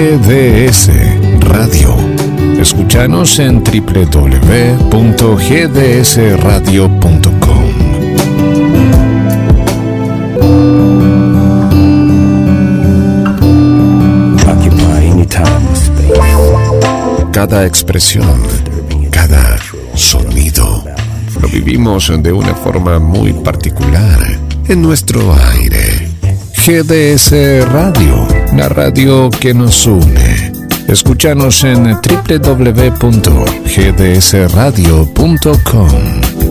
GDS Radio. Escúchanos en www.gdsradio.com. Cada expresión, cada sonido, lo vivimos de una forma muy particular en nuestro aire. GDS Radio, la radio que nos une. Escúchanos en www.gdsradio.com.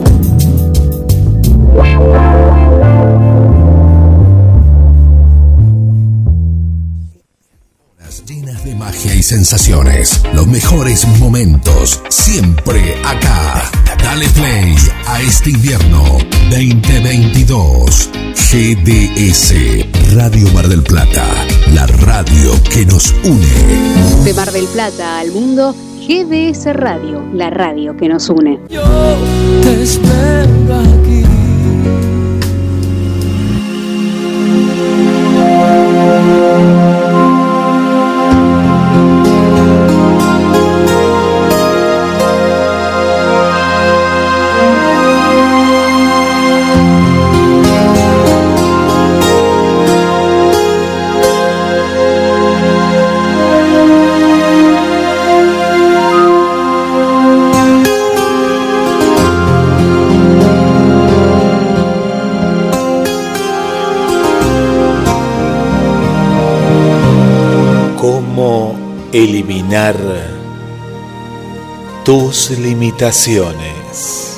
Llenas de magia y sensaciones, los mejores momentos, siempre acá. Dale play a este invierno 2022. GDS Radio Mar del Plata, la radio que nos une. De Mar del Plata al mundo, GDS Radio, la radio que nos une. Yo te espero aquí. Eliminar tus limitaciones.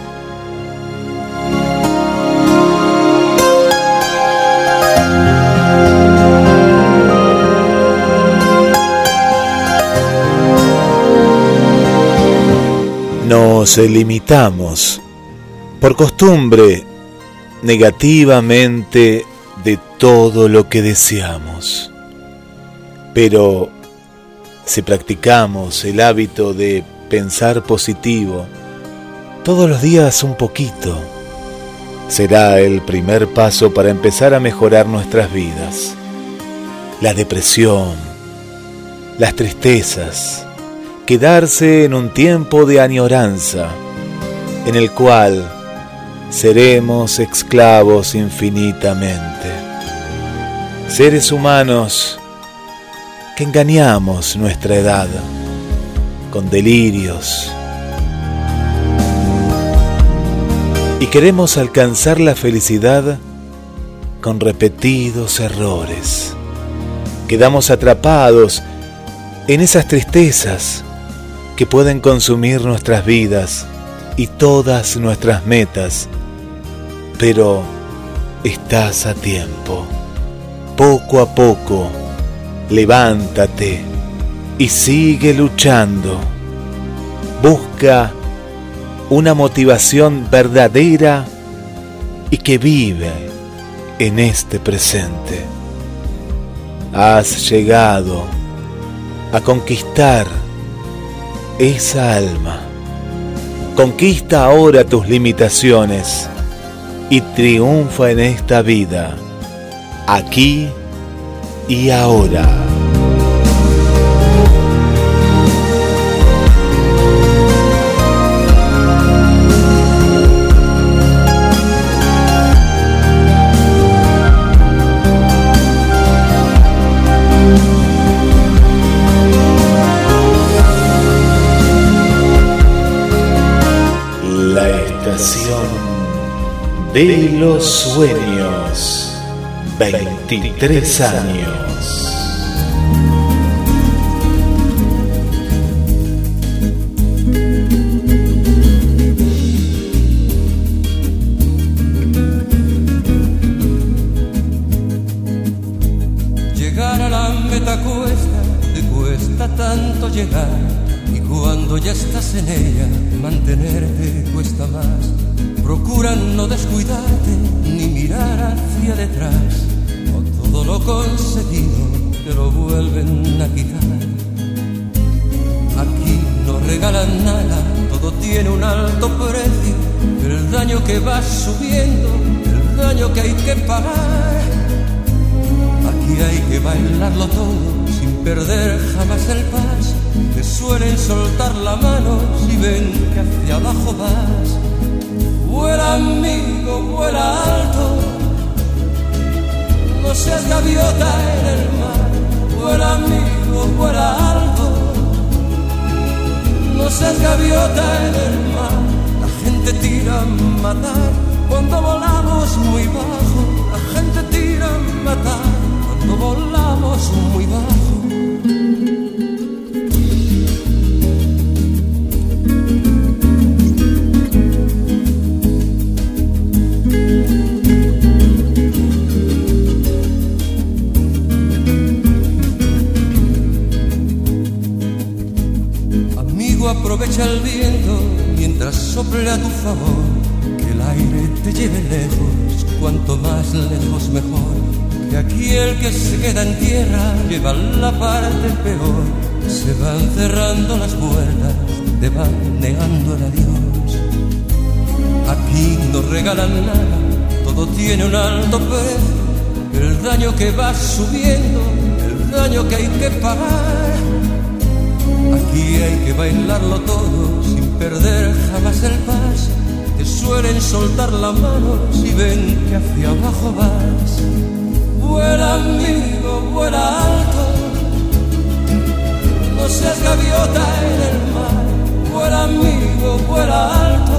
Nos limitamos por costumbre negativamente de todo lo que deseamos, pero si practicamos el hábito de pensar positivo todos los días un poquito, será el primer paso para empezar a mejorar nuestras vidas. La depresión, las tristezas, quedarse en un tiempo de añoranza en el cual seremos esclavos infinitamente. Seres humanos que engañamos nuestra edad con delirios y queremos alcanzar la felicidad con repetidos errores. Quedamos atrapados en esas tristezas que pueden consumir nuestras vidas y todas nuestras metas, pero estás a tiempo. Poco a poco, levántate y sigue luchando. Busca una motivación verdadera y que vive en este presente. Has llegado a conquistar esa alma. Conquista ahora tus limitaciones y triunfa en esta vida, aquí y ahora. La estación de los sueños. 23 años. Llegar a la meta te cuesta tanto llegar, y cuando ya estás en ella, mantenerte cuesta más. Procura no descuidarte ni mirar hacia detrás, o todo lo conseguido te lo vuelven a quitar. Aquí no regalan nada, todo tiene un alto precio, el daño que va subiendo, el daño que hay que pagar. Aquí hay que bailarlo todo sin perder jamás el paso. Te suelen soltar la mano si ven que hacia abajo vas. Vuela amigo, vuela alto, no seas gaviota en el mar. Vuela amigo, vuela alto, no seas gaviota en el mar. La gente tira a matar cuando volamos muy bajo. La gente tira a matar cuando volamos muy bajo. Aprovecha el viento mientras sople a tu favor, que el aire te lleve lejos, cuanto más lejos mejor. Que aquí el que se queda en tierra lleva la parte peor. Se van cerrando las puertas, te van negando el adiós. Aquí no regalan nada, todo tiene un alto precio. El daño que va subiendo, el daño que hay que pagar. Aquí hay que bailarlo todo sin perder jamás el paso. Te suelen soltar la mano si ven que hacia abajo vas. Vuela amigo, vuela alto, no seas gaviota en el mar. Vuela amigo, vuela alto,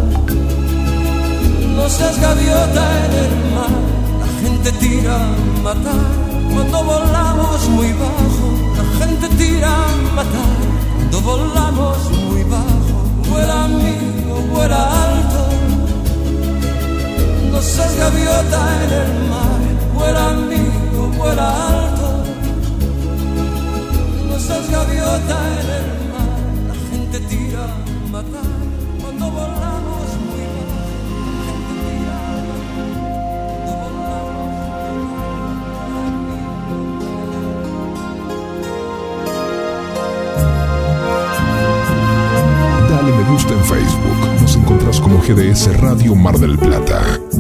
no seas gaviota en el mar. La gente tira a matar cuando volamos muy bajo. La gente tira a matar cuando volamos muy bajo. Vuela amigo, vuela alto, no seas gaviota en el mar. Vuela amigo, vuela alto, no seas gaviota en el mar. La gente tira a matar cuando volamos muy bajo. La gente tira a matar cuando volamos muy bajo. Dale me gusta en Facebook. Nos encontrás como GDS Radio Mar del Plata.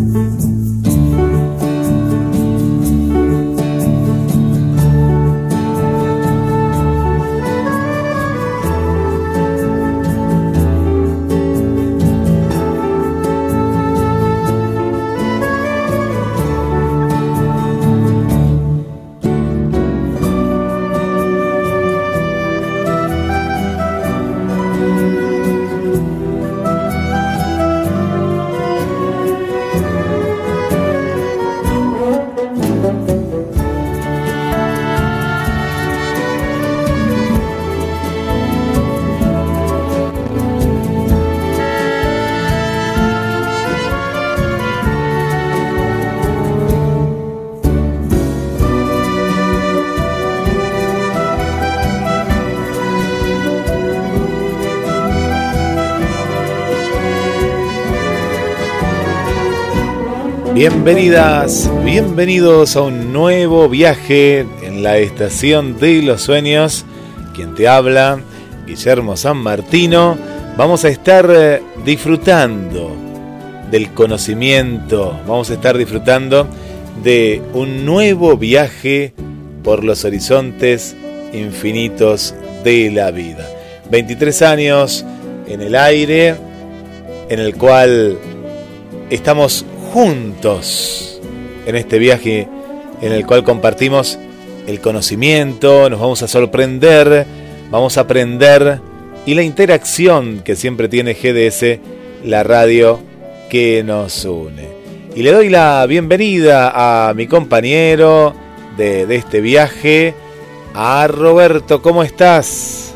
Bienvenidas, bienvenidos a un nuevo viaje en la estación de los sueños. Quien te habla, Guillermo San Martino. Vamos a estar disfrutando del conocimiento, vamos a estar disfrutando de un nuevo viaje por los horizontes infinitos de la vida. 23 años en el aire, en el cual estamos juntos en este viaje en el cual compartimos el conocimiento, nos vamos a sorprender, vamos a aprender y la interacción que siempre tiene GDS, la radio que nos une. Y le doy la bienvenida a mi compañero de este viaje, a Roberto. ¿Cómo estás?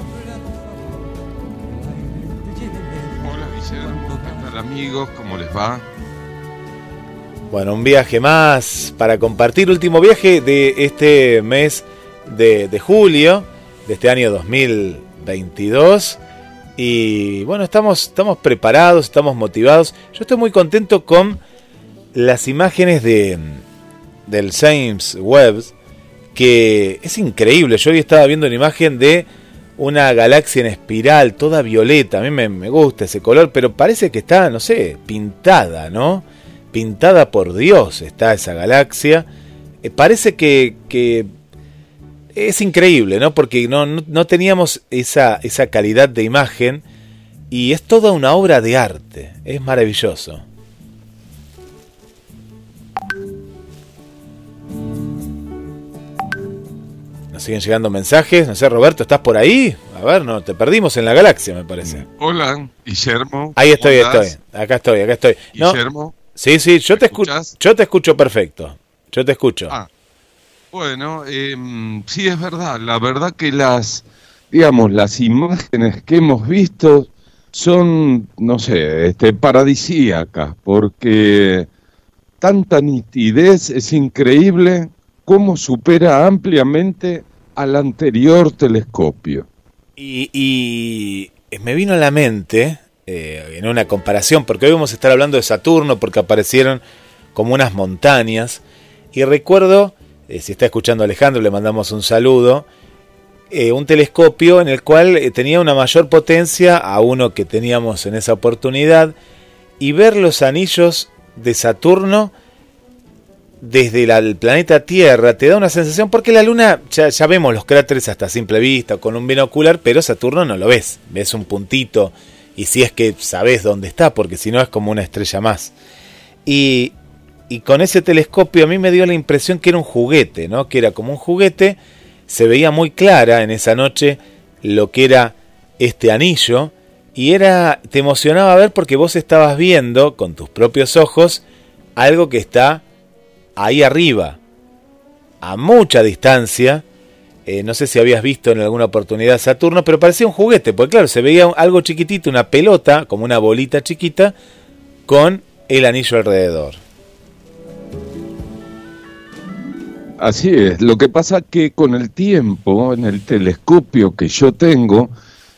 Hola Guillermo, ¿qué tal amigos? ¿Cómo les va? Bueno, un viaje más para compartir, último viaje de este mes de julio, de este año 2022. Y bueno, estamos preparados, estamos motivados. Yo estoy muy contento con las imágenes del James Webb, que es increíble. Yo hoy estaba viendo una imagen de una galaxia en espiral, toda violeta. A mí me gusta ese color, pero parece que está, no sé, pintada, ¿no? Pintada por Dios está esa galaxia. Parece que es increíble, ¿no? Porque no teníamos esa calidad de imagen y es toda una obra de arte, es maravilloso. Nos siguen llegando mensajes, no sé, Roberto, ¿estás por ahí? A ver, no, te perdimos en la galaxia, me parece. Hola, Guillermo. Ahí estoy, acá estoy. Guillermo. No, sí, yo te escucho perfecto, yo te escucho. Bueno, sí es verdad, la verdad que las imágenes que hemos visto son, no sé, paradisíacas, porque tanta nitidez es increíble cómo supera ampliamente al anterior telescopio. Y me vino a la mente, en una comparación, porque hoy vamos a estar hablando de Saturno, porque aparecieron como unas montañas, y recuerdo, si está escuchando Alejandro, le mandamos un saludo, un telescopio en el cual tenía una mayor potencia a uno que teníamos en esa oportunidad, y ver los anillos de Saturno desde el planeta Tierra te da una sensación, porque la Luna ya vemos los cráteres hasta a simple vista con un binocular, pero Saturno no lo ves un puntito, y si es que sabes dónde está, porque si no es como una estrella más. Y con ese telescopio a mí me dio la impresión que era un juguete, ¿no? Que era como un juguete, se veía muy clara en esa noche lo que era este anillo, y te emocionaba ver porque vos estabas viendo con tus propios ojos algo que está ahí arriba, a mucha distancia. No sé si habías visto en alguna oportunidad Saturno, pero parecía un juguete, porque claro, se veía algo chiquitito, una pelota, como una bolita chiquita, con el anillo alrededor. Así es, lo que pasa que con el tiempo, en el telescopio que yo tengo,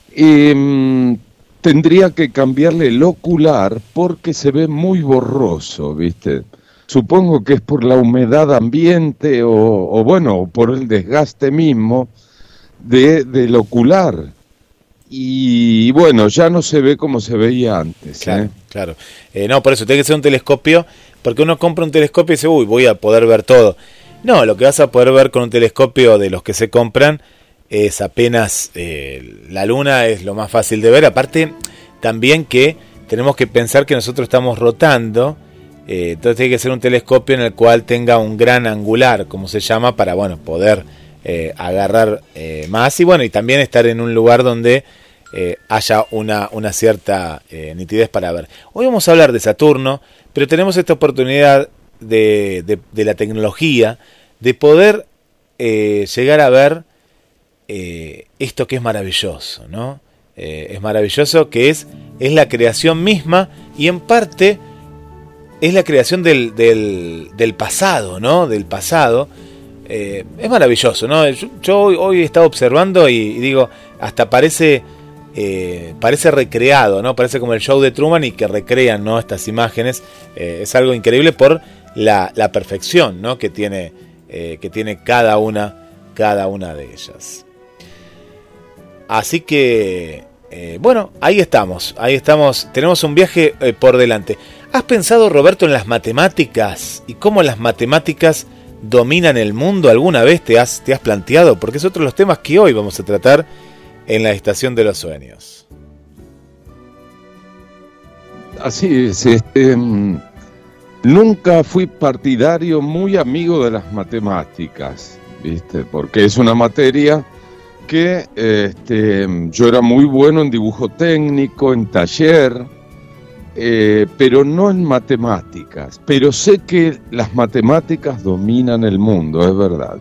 tendría que cambiarle el ocular porque se ve muy borroso, ¿viste? Supongo que es por la humedad ambiente o bueno, por el desgaste mismo del ocular. Y bueno, ya no se ve como se veía antes. Claro. No, por eso tiene que ser un telescopio, porque uno compra un telescopio y dice, voy a poder ver todo. No, lo que vas a poder ver con un telescopio de los que se compran es apenas la Luna, es lo más fácil de ver. Aparte, también que tenemos que pensar que nosotros estamos rotando. Entonces tiene que ser un telescopio en el cual tenga un gran angular, como se llama, para poder agarrar más y también estar en un lugar donde haya una cierta nitidez para ver. Hoy vamos a hablar de Saturno, pero tenemos esta oportunidad de la tecnología, de poder llegar a ver esto que es maravilloso, ¿no? Es maravilloso, que es la creación misma, y en parte es la creación del pasado, ¿no? Del pasado. Es maravilloso, ¿no? Yo hoy he estado observando y digo, hasta parece recreado, ¿no? Parece como el show de Truman, y que recrean, ¿no?, estas imágenes. Es algo increíble por la perfección, ¿no?, que tiene cada una de ellas. Así que ahí estamos, tenemos un viaje por delante. ¿Has pensado, Roberto, en las matemáticas y cómo las matemáticas dominan el mundo? ¿Alguna vez te has planteado? Porque es otro de los temas que hoy vamos a tratar en la Estación de los Sueños. Así es, nunca fui partidario, muy amigo de las matemáticas, ¿viste? Porque es una materia que yo era muy bueno en dibujo técnico, en taller, pero no en matemáticas. Pero sé que las matemáticas dominan el mundo, es verdad.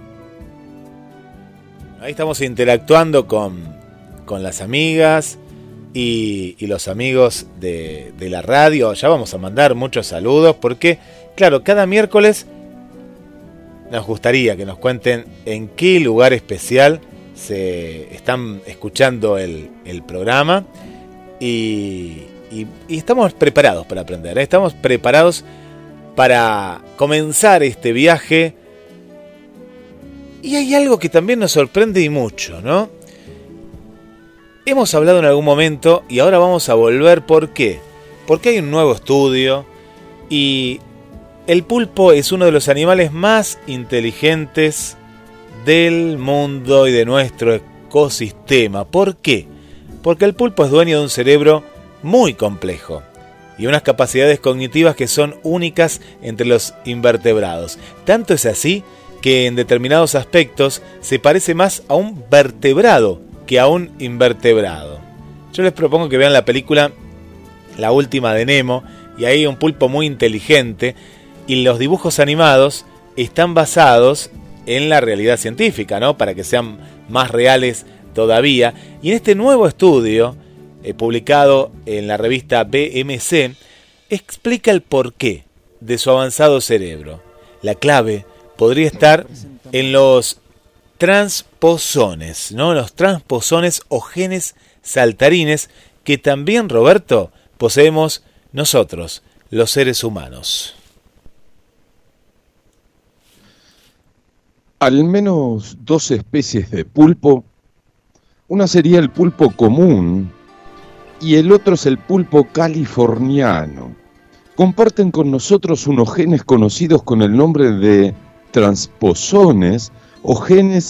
Ahí estamos interactuando con las amigas y los amigos de la radio. Ya vamos a mandar muchos saludos, porque, claro, cada miércoles nos gustaría que nos cuenten en qué lugar especial se están escuchando el programa, y estamos preparados para aprender, estamos preparados para comenzar este viaje. Y hay algo que también nos sorprende y mucho, ¿no? Hemos hablado en algún momento y ahora vamos a volver. ¿Por qué? Porque hay un nuevo estudio, y el pulpo es uno de los animales más inteligentes del mundo y de nuestro ecosistema. ¿Por qué? Porque el pulpo es dueño de un cerebro muy complejo y unas capacidades cognitivas que son únicas entre los invertebrados. Tanto es así que en determinados aspectos se parece más a un vertebrado que a un invertebrado. Yo les propongo que vean la película La Última de Nemo, y ahí hay un pulpo muy inteligente, y los dibujos animados están basados en la realidad científica, ¿no? Para que sean más reales todavía. Y en este nuevo estudio, publicado en la revista BMC, explica el porqué de su avanzado cerebro. La clave podría estar en los transposones, ¿no? Los transposones o genes saltarines que también, Roberto, poseemos nosotros, los seres humanos. Al menos 2 especies de pulpo, una sería el pulpo común y el otro es el pulpo californiano. Comparten con nosotros unos genes conocidos con el nombre de transposones o genes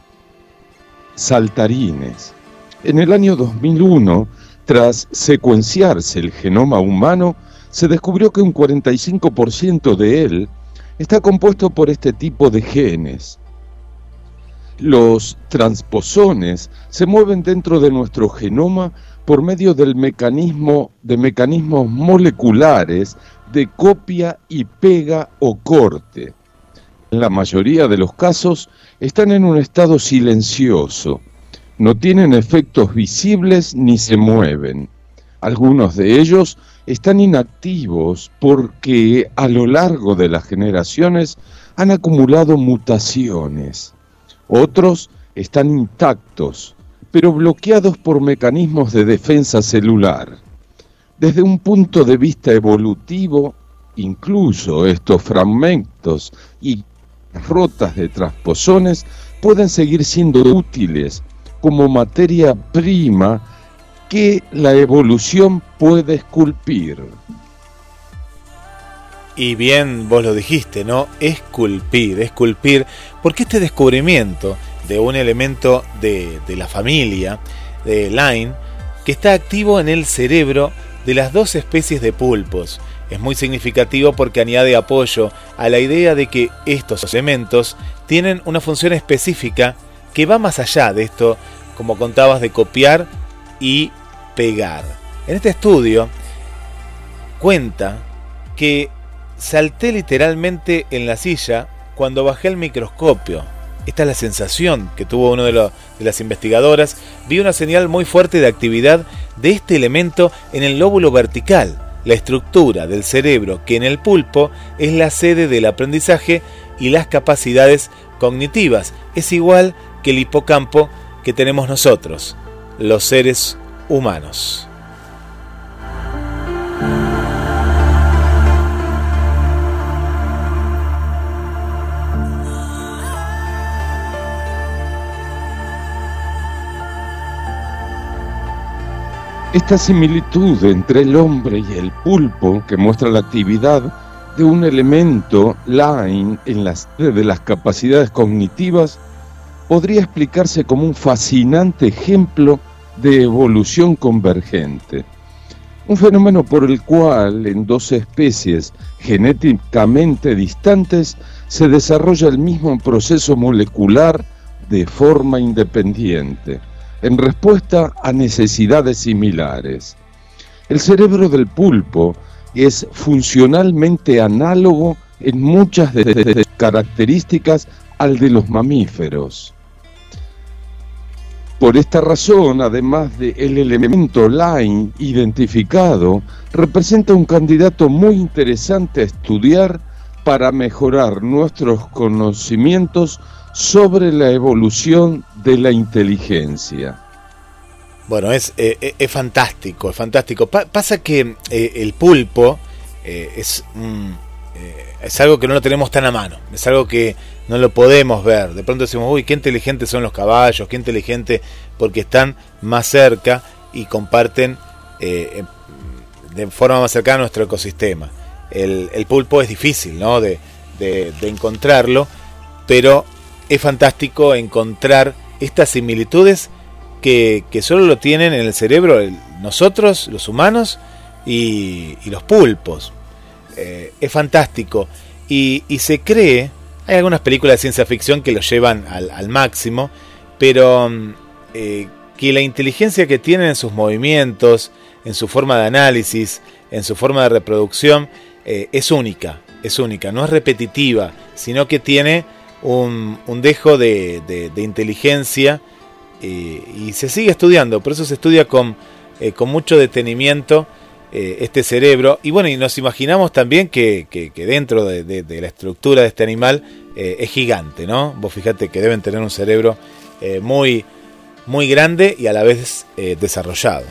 saltarines. En el año 2001, tras secuenciarse el genoma humano, se descubrió que un 45% de él está compuesto por este tipo de genes. Los transposones se mueven dentro de nuestro genoma por medio de mecanismos moleculares de copia y pega o corte. En la mayoría de los casos están en un estado silencioso, no tienen efectos visibles ni se mueven. Algunos de ellos están inactivos porque a lo largo de las generaciones han acumulado mutaciones. Otros están intactos, pero bloqueados por mecanismos de defensa celular. Desde un punto de vista evolutivo, incluso estos fragmentos y rotas de transposones pueden seguir siendo útiles como materia prima que la evolución puede esculpir. Y bien, vos lo dijiste, ¿no? Esculpir, porque este descubrimiento de un elemento de la familia de Line, que está activo en el cerebro de las 2 especies de pulpos, es muy significativo porque añade apoyo a la idea de que estos elementos tienen una función específica que va más allá de esto, como contabas, de copiar y pegar. En este estudio cuenta que salté literalmente en la silla cuando bajé el microscopio. Esta es la sensación que tuvo uno de las investigadoras. Vi una señal muy fuerte de actividad de este elemento en el lóbulo vertical, la estructura del cerebro que en el pulpo es la sede del aprendizaje y las capacidades cognitivas. Es igual que el hipocampo que tenemos nosotros, los seres humanos. Esta similitud entre el hombre y el pulpo, que muestra la actividad de un elemento Line en la sede de las capacidades cognitivas, podría explicarse como un fascinante ejemplo de evolución convergente. Un fenómeno por el cual en 2 especies genéticamente distantes se desarrolla el mismo proceso molecular de forma independiente, en respuesta a necesidades similares. El cerebro del pulpo es funcionalmente análogo en muchas de sus características al de los mamíferos. Por esta razón, además del elemento Line identificado, representa un candidato muy interesante a estudiar para mejorar nuestros conocimientos sobre la evolución de la inteligencia. Bueno, es fantástico, es fantástico. Pasa que el pulpo es algo que no lo tenemos tan a mano, es algo que no lo podemos ver. De pronto decimos, uy, qué inteligentes son los caballos, qué inteligente, porque están más cerca y comparten de forma más cercana a nuestro ecosistema. El pulpo es difícil, ¿no? de encontrarlo, pero es fantástico encontrar estas similitudes que solo lo tienen en el cerebro nosotros, los humanos, y los pulpos. Es fantástico. Y se cree, hay algunas películas de ciencia ficción que lo llevan al máximo, pero que la inteligencia que tienen en sus movimientos, en su forma de análisis, en su forma de reproducción, es única, no es repetitiva, sino que tiene un dejo de inteligencia, y se sigue estudiando, por eso se estudia con mucho detenimiento este cerebro. Y bueno, y nos imaginamos también que dentro de la estructura de este animal es gigante, ¿no? Vos fíjate que deben tener un cerebro muy, muy grande y a la vez desarrollado.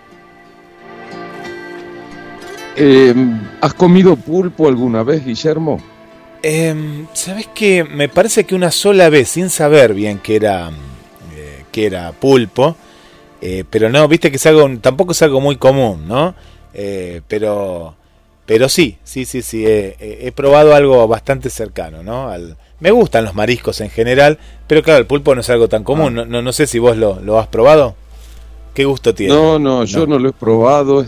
¿Has comido pulpo alguna vez, Guillermo? ¿Sabés qué? Me parece que una sola vez, sin saber bien que era pulpo, pero no, viste que tampoco es algo muy común, ¿no? Pero sí, he probado algo bastante cercano, ¿no? Me gustan los mariscos en general, pero claro, el pulpo no es algo tan común. No sé si vos lo has probado. ¿Qué gusto tiene? No, yo no lo he probado.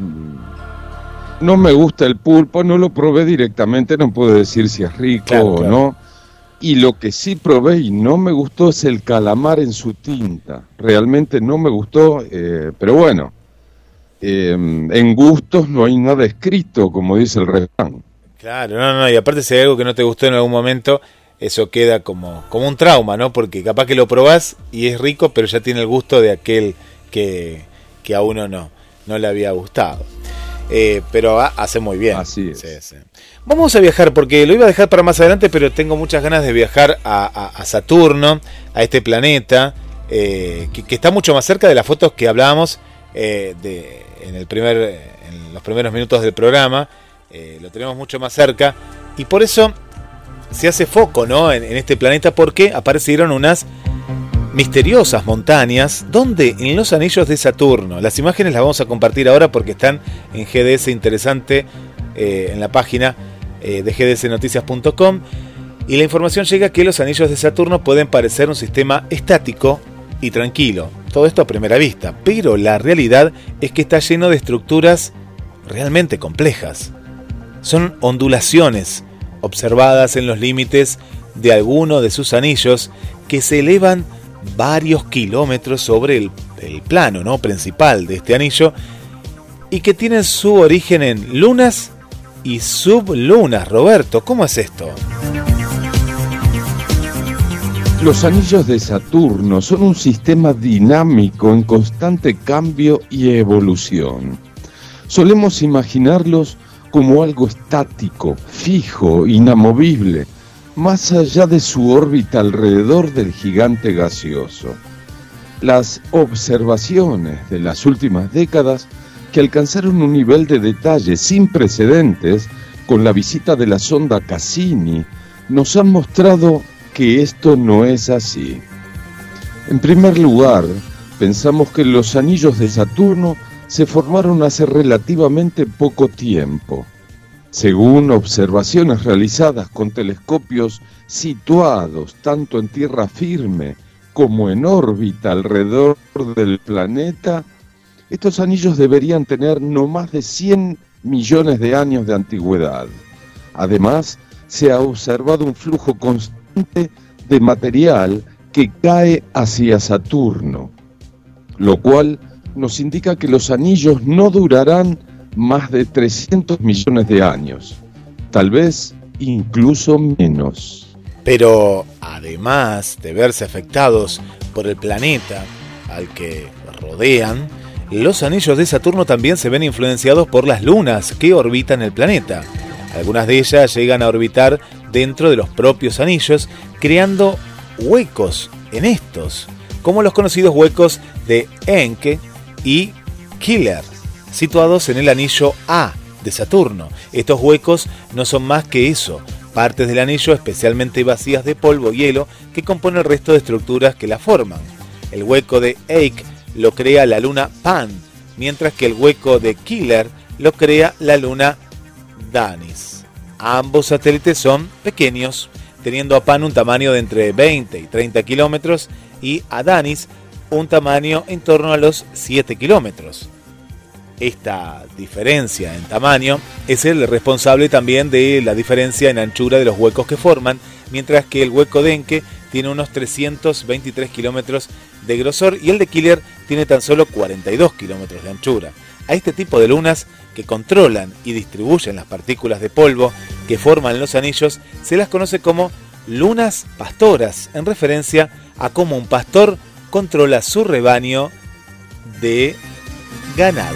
No me gusta el pulpo, no lo probé directamente, no puedo decir si es rico o no. Y lo que sí probé y no me gustó es el calamar en su tinta. Realmente no me gustó, pero bueno, en gustos no hay nada escrito, como dice el refrán. Claro, no, y aparte si hay algo que no te gustó en algún momento, eso queda como un trauma, ¿no? Porque capaz que lo probás y es rico, pero ya tiene el gusto de aquel que a uno no le había gustado. Pero hace muy bien. Así es. Sí. Vamos a viajar, porque lo iba a dejar para más adelante, pero tengo muchas ganas de viajar a Saturno, a este planeta, que está mucho más cerca de las fotos que hablábamos en los primeros minutos del programa. Lo tenemos mucho más cerca, y por eso se hace foco, ¿no? en este planeta, porque aparecieron unas misteriosas montañas, donde en los anillos de Saturno. Las imágenes las vamos a compartir ahora porque están en GDS Interesante, en la página de gdsnoticias.com, y la información llega que los anillos de Saturno pueden parecer un sistema estático y tranquilo, todo esto a primera vista, pero la realidad es que está lleno de estructuras realmente complejas. Son ondulaciones observadas en los límites de alguno de sus anillos, que se elevan varios kilómetros sobre el plano, ¿no?, principal de este anillo, y que tienen su origen en lunas y sublunas. Roberto, ¿cómo es esto? Los anillos de Saturno son un sistema dinámico en constante cambio y evolución. Solemos imaginarlos como algo estático, fijo, inamovible, más allá de su órbita alrededor del gigante gaseoso. Las observaciones de las últimas décadas, que alcanzaron un nivel de detalle sin precedentes con la visita de la sonda Cassini, nos han mostrado que esto no es así. En primer lugar, pensamos que los anillos de Saturno se formaron hace relativamente poco tiempo. Según observaciones realizadas con telescopios situados tanto en tierra firme como en órbita alrededor del planeta, estos anillos deberían tener no más de 100 millones de años de antigüedad. Además, se ha observado un flujo constante de material que cae hacia Saturno, lo cual nos indica que los anillos no durarán más de 300 millones de años, tal vez incluso menos. Pero además de verse afectados por el planeta al que rodean, los anillos de Saturno también se ven influenciados por las lunas que orbitan el planeta. Algunas de ellas llegan a orbitar dentro de los propios anillos, creando huecos en estos, como los conocidos huecos de Encke y Keeler, situados en el anillo A de Saturno. Estos huecos no son más que eso, partes del anillo especialmente vacías de polvo y hielo que componen el resto de estructuras que la forman. El hueco de Encke lo crea la luna Pan, mientras que el hueco de Keeler lo crea la luna Danis. Ambos satélites son pequeños, teniendo a Pan un tamaño de entre 20 y 30 kilómetros y a Danis un tamaño en torno a los 7 kilómetros. Esta diferencia en tamaño es el responsable también de la diferencia en anchura de los huecos que forman, mientras que el hueco de Encke tiene unos 323 kilómetros de grosor y el de Killer tiene tan solo 42 kilómetros de anchura. A este tipo de lunas que controlan y distribuyen las partículas de polvo que forman los anillos se las conoce como lunas pastoras, en referencia a cómo un pastor controla su rebaño de ganado.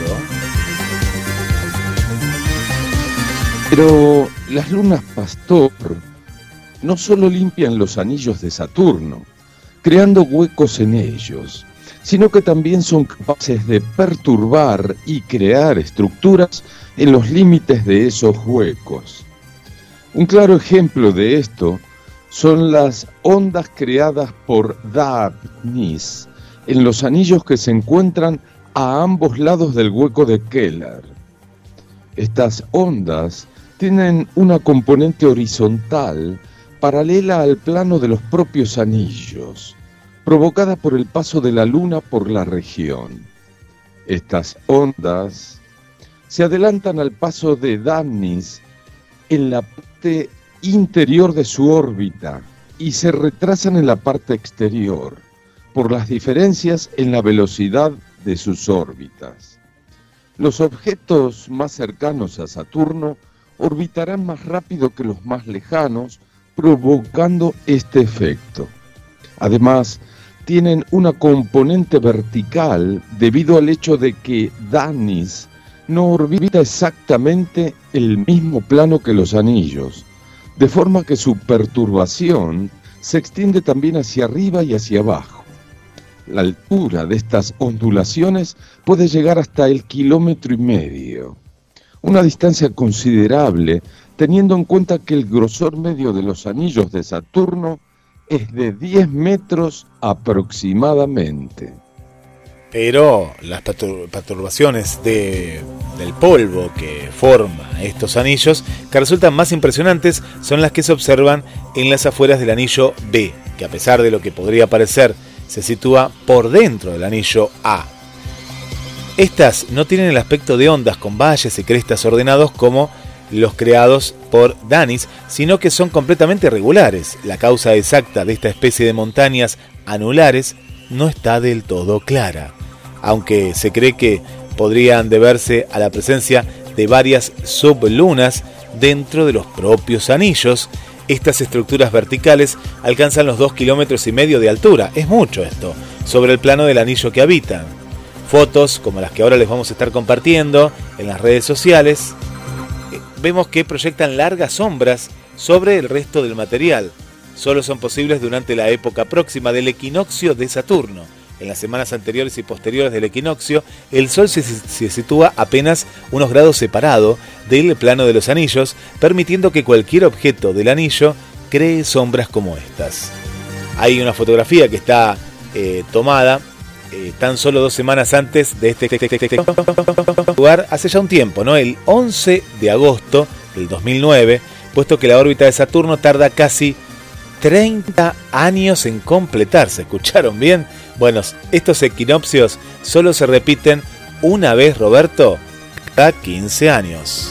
Pero las lunas pastor no solo limpian los anillos de Saturno, creando huecos en ellos, sino que también son capaces de perturbar y crear estructuras en los límites de esos huecos. Un claro ejemplo de esto son las ondas creadas por Danis en los anillos que se encuentran a ambos lados del hueco de Keller. Estas ondas tienen una componente horizontal paralela al plano de los propios anillos, provocada por el paso de la Luna por la región. Estas ondas se adelantan al paso de Danis en la parte interior de su órbita y se retrasan en la parte exterior por las diferencias en la velocidad de sus órbitas. Los objetos más cercanos a Saturno orbitarán más rápido que los más lejanos, provocando este efecto. Además, tienen una componente vertical debido al hecho de que Danis no orbita exactamente el mismo plano que los anillos, de forma que su perturbación se extiende también hacia arriba y hacia abajo. La altura de estas ondulaciones puede llegar hasta el 1,5 kilómetros, una distancia considerable teniendo en cuenta que el grosor medio de los anillos de Saturno es de 10 metros aproximadamente. Pero las perturbaciones del polvo que forma estos anillos, que resultan más impresionantes, son las que se observan en las afueras del anillo B, que a pesar de lo que podría parecer, se sitúa por dentro del anillo A. Estas no tienen el aspecto de ondas con valles y crestas ordenados como los creados por Danis, sino que son completamente irregulares. La causa exacta de esta especie de montañas anulares no está del todo clara, aunque se cree que podrían deberse a la presencia de varias sublunas dentro de los propios anillos. Estas estructuras verticales alcanzan los 2,5 kilómetros de altura, es mucho esto, sobre el plano del anillo que habitan. Fotos como las que ahora les vamos a estar compartiendo en las redes sociales, vemos que proyectan largas sombras sobre el resto del material. Solo son posibles durante la época próxima del equinoccio de Saturno. En las semanas anteriores y posteriores del equinoccio, el Sol se sitúa apenas unos grados separado del plano de los anillos, permitiendo que cualquier objeto del anillo cree sombras como estas. Hay una fotografía que está tomada tan solo 2 semanas antes de este lugar, hace ya un tiempo, ¿no? El 11 de agosto del 2009, puesto que la órbita de Saturno tarda casi 30 años en completarse. ¿Escucharon bien? Bueno, estos equinoccios solo se repiten una vez, Roberto, cada 15 años.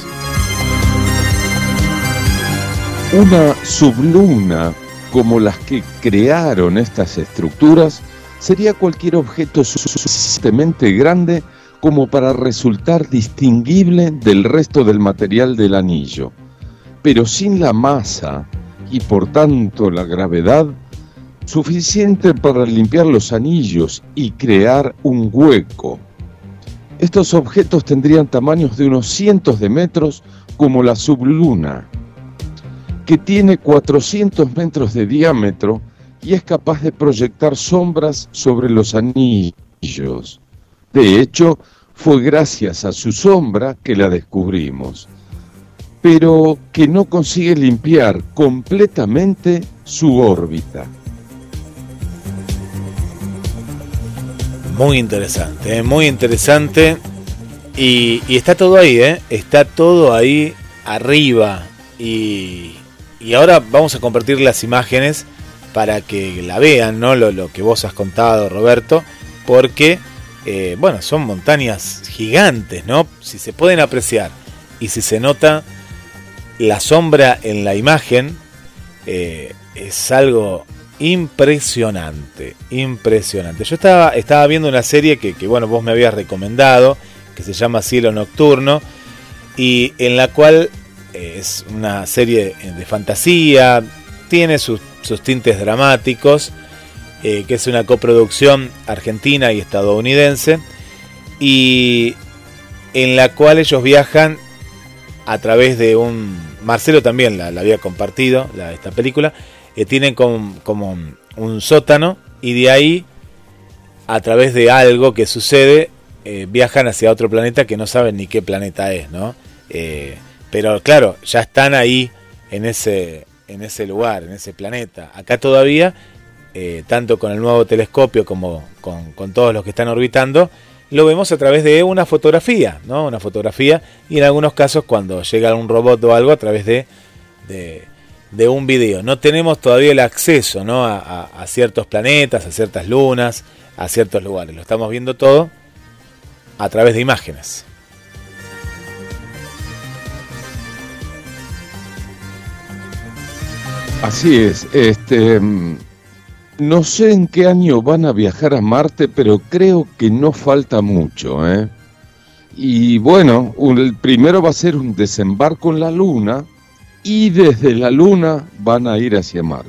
Una subluna como las que crearon estas estructuras sería cualquier objeto suficientemente grande como para resultar distinguible del resto del material del anillo, pero sin la masa y por tanto la gravedad suficiente para limpiar los anillos y crear un hueco. Estos objetos tendrían tamaños de unos cientos de metros, como la subluna, que tiene 400 metros de diámetro y es capaz de proyectar sombras sobre los anillos. De hecho, fue gracias a su sombra que la descubrimos, pero que no consigue limpiar completamente su órbita. Muy interesante. Y está todo ahí, está todo ahí arriba. Y Y ahora vamos a compartir las imágenes para que la vean, ¿no? Lo que vos has contado, Roberto, porque, bueno, son montañas gigantes, ¿no? Si se pueden apreciar y si se nota la sombra en la imagen, es algo impresionante, impresionante. Yo estaba viendo una serie que bueno, vos me habías recomendado, que se llama Cielo Nocturno, y en la cual es una serie de fantasía, tiene sus tintes dramáticos, que es una coproducción argentina y estadounidense, y en la cual ellos viajan a través de Marcelo también la había compartido, esta película, tienen como un sótano, y de ahí, a través de algo que sucede, viajan hacia otro planeta que no saben ni qué planeta es, ¿no? Pero claro, ya están ahí en ese lugar, en ese planeta. Acá todavía, tanto con el nuevo telescopio como con todos los que están orbitando, lo vemos a través de una fotografía, ¿no? Una fotografía, y en algunos casos cuando llega un robot o algo, a través de un video. No tenemos todavía el acceso, ¿no? a ciertos planetas, a ciertas lunas, a ciertos lugares. Lo estamos viendo todo a través de imágenes. Así es. No sé en qué año van a viajar a Marte, pero creo que no falta mucho, ¿eh? Y bueno, el primero va a ser un desembarco en la Luna, y desde la Luna van a ir hacia Marte.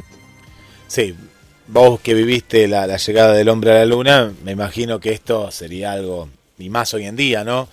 Sí, vos que viviste la llegada del hombre a la Luna, me imagino que esto sería algo, y más hoy en día, ¿no?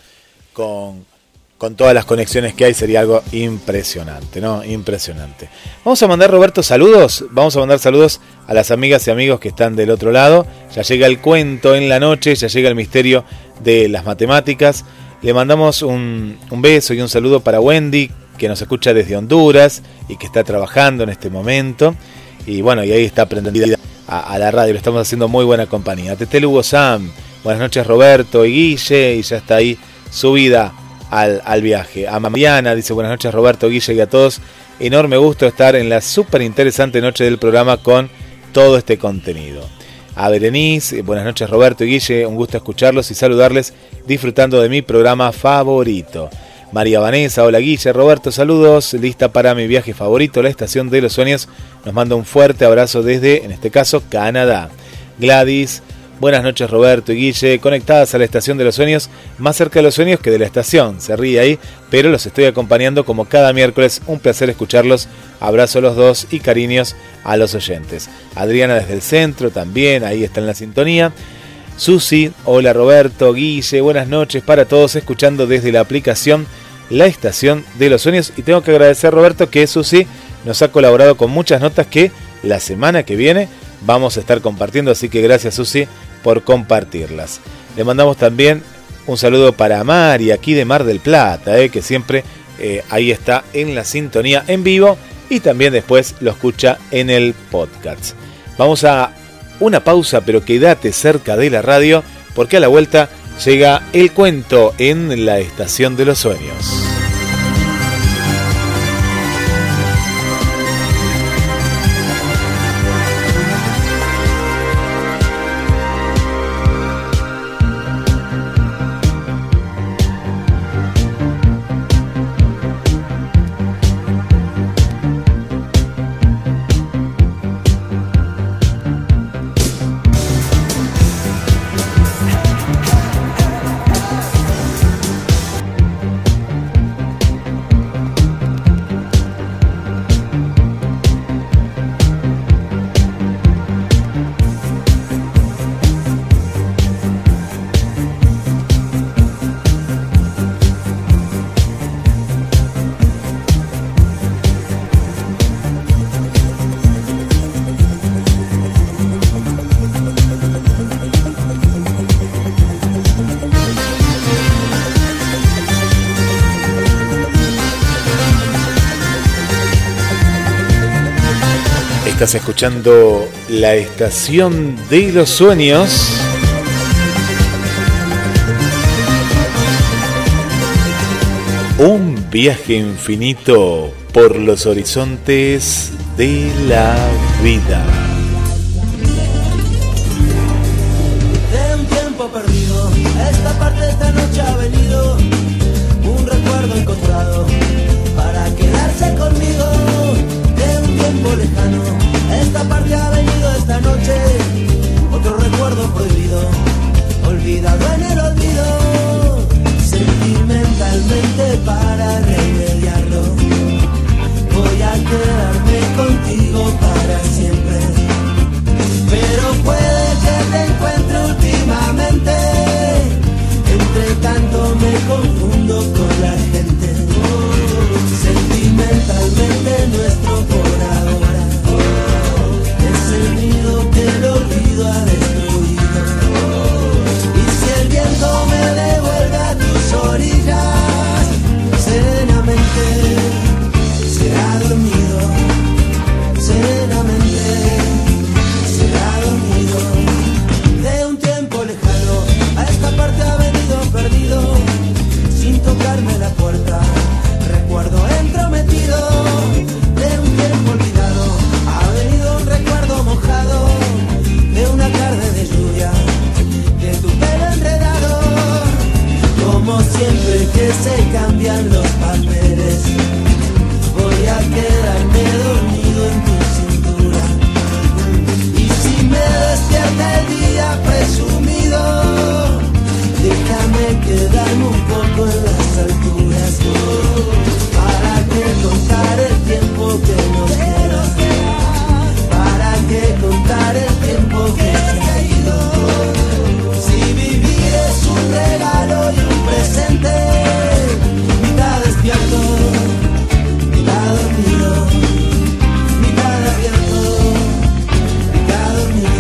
Con todas las conexiones que hay, sería algo impresionante, ¿no? Impresionante. Vamos a mandar, Roberto, saludos. Vamos a mandar saludos a las amigas y amigos que están del otro lado. Ya llega el cuento en la noche, ya llega el misterio de las matemáticas. Le mandamos un beso y un saludo para Wendy, que nos escucha desde Honduras y que está trabajando en este momento. Y bueno, y ahí está prendida a la radio, lo estamos haciendo muy buena compañía. Tetel Hugo Sam, buenas noches, Roberto y Guille, y ya está ahí subida al viaje. A Mariana dice buenas noches, Roberto, Guille, y a todos, enorme gusto estar en la súper interesante noche del programa con todo este contenido. A Berenice, buenas noches, Roberto y Guille, un gusto escucharlos y saludarles, disfrutando de mi programa favorito. María Vanessa, hola Guille, Roberto, saludos, lista para mi viaje favorito, la Estación de los Sueños, nos manda un fuerte abrazo desde, en este caso, Canadá. Gladys, buenas noches, Roberto y Guille, conectadas a la Estación de los Sueños, más cerca de los sueños que de la estación, se ríe ahí, pero los estoy acompañando como cada miércoles, un placer escucharlos, abrazo a los dos y cariños a los oyentes. Adriana desde el centro también, ahí está en la sintonía. Susi, hola Roberto, Guille, buenas noches para todos, escuchando desde la aplicación La Estación de los Sueños, y tengo que agradecer, Roberto, que Susi nos ha colaborado con muchas notas que la semana que viene vamos a estar compartiendo, así que gracias, Susi, por compartirlas. Le mandamos también un saludo para Mari, aquí de Mar del Plata, que siempre ahí está en la sintonía en vivo, y también después lo escucha en el podcast. Vamos a una pausa, pero quédate cerca de la radio, porque a la vuelta llega el cuento en la Estación de los Sueños. Estás escuchando la Estación de los Sueños. Un viaje infinito por los horizontes de la vida. De un tiempo perdido, esta parte de esta noche ha venido un recuerdo encontrado para quedarse conmigo. De un tiempo lejano, esta parte ha venido esta noche otro recuerdo prohibido, olvidado en el olvido. Sentimentalmente para remediarlo voy a quedarme contigo para siempre. Pero puede que te encuentre últimamente, entre tanto me confundo con la gente. Sentimentalmente nuestro por ahora es el nido que el olvido ha destruido. Y si el viento me devuelve a tus orillas, serenamente será dormido, serenamente será dormido. De un tiempo lejano a esta parte ha venido perdido, sin tocarme la puerta, recuerdo entrometido. De un tiempo olvidado ha venido un recuerdo mojado, de una tarde de lluvia, de tu pelo enredado. Como siempre que se cambian los papeles, voy a quedarme dormido en tu cintura. Y si me despierta el día presumido, déjame quedarme un poco en las alturas, para que contar el tiempo que nos queda, para que contar el tiempo que se ha ido. Si vivir es un regalo y un presente, mitad despierto, mitad dormido, mitad abierto, mitad dormido.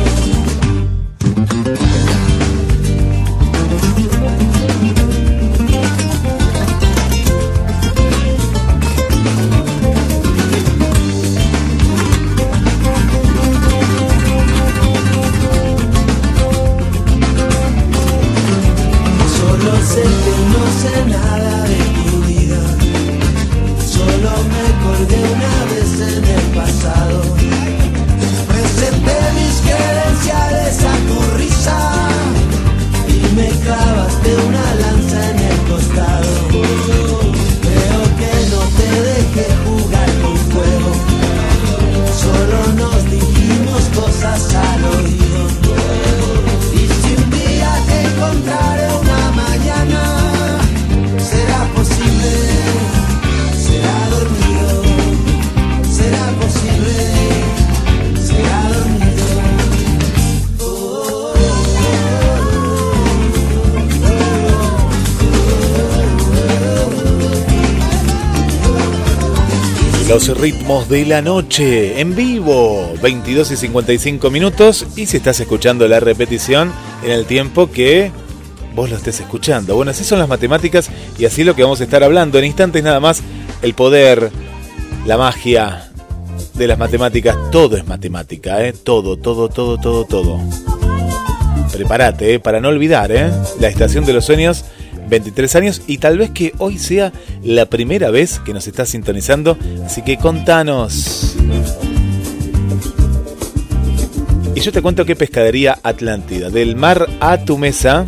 Solo sé que no sé nada de tu vida, solo me colgué una vez en el pasado. Presenté mis credenciales a tu risa y me clavaste una lanza en el costado. Creo que no te dejé jugar con fuego, solo nos dijimos cosas al oído. Y si un día te encontraré una mañana, será posible, será dormido, será posible, será dormido. Los ritmos de la noche en vivo, 22 y 55 minutos. Y si estás escuchando la repetición en el tiempo que vos lo estés escuchando. Bueno, así son las matemáticas y así es lo que vamos a estar hablando en instantes nada más. El poder, la magia de las matemáticas. Todo es matemática, todo. Prepárate, para no olvidar, la estación de los sueños. 23 años y tal vez que hoy sea la primera vez que nos estás sintonizando, así que contanos. Y yo te cuento que Pescadería Atlántida, del mar a tu mesa.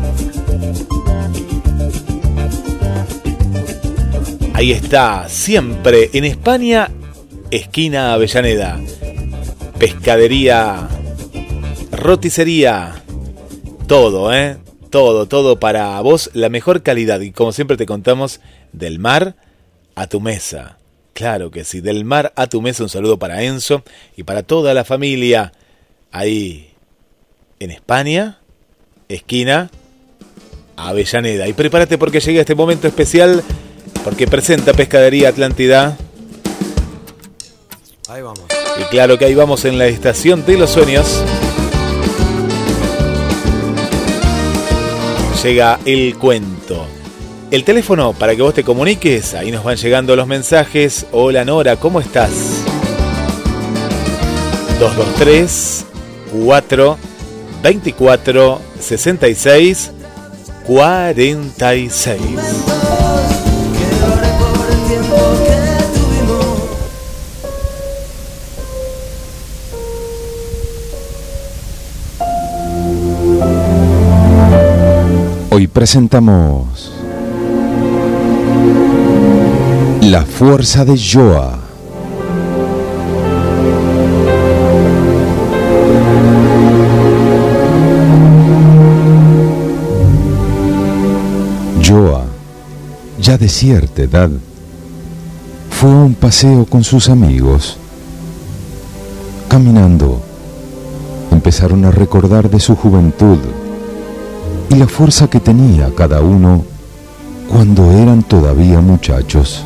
Ahí está, siempre en España, esquina Avellaneda. Pescadería, roticería, todo, todo para vos, la mejor calidad. Y como siempre te contamos, del mar a tu mesa. Claro que sí, del mar a tu mesa. Un saludo para Enzo y para toda la familia ahí en España, esquina Avellaneda. Y prepárate porque llega este momento especial, porque presenta Pescadería Atlántida. Ahí vamos. Y claro que ahí vamos en la estación de los sueños. Llega el cuento. El teléfono para que vos te comuniques, ahí nos van llegando los mensajes. Hola Nora, ¿cómo estás? 223-4-24-66-46. presentamos La Fuerza de Joa. Joa, ya de cierta edad, fue a un paseo con sus amigos. Caminando, empezaron a recordar de su juventud y la fuerza que tenía cada uno cuando eran todavía muchachos.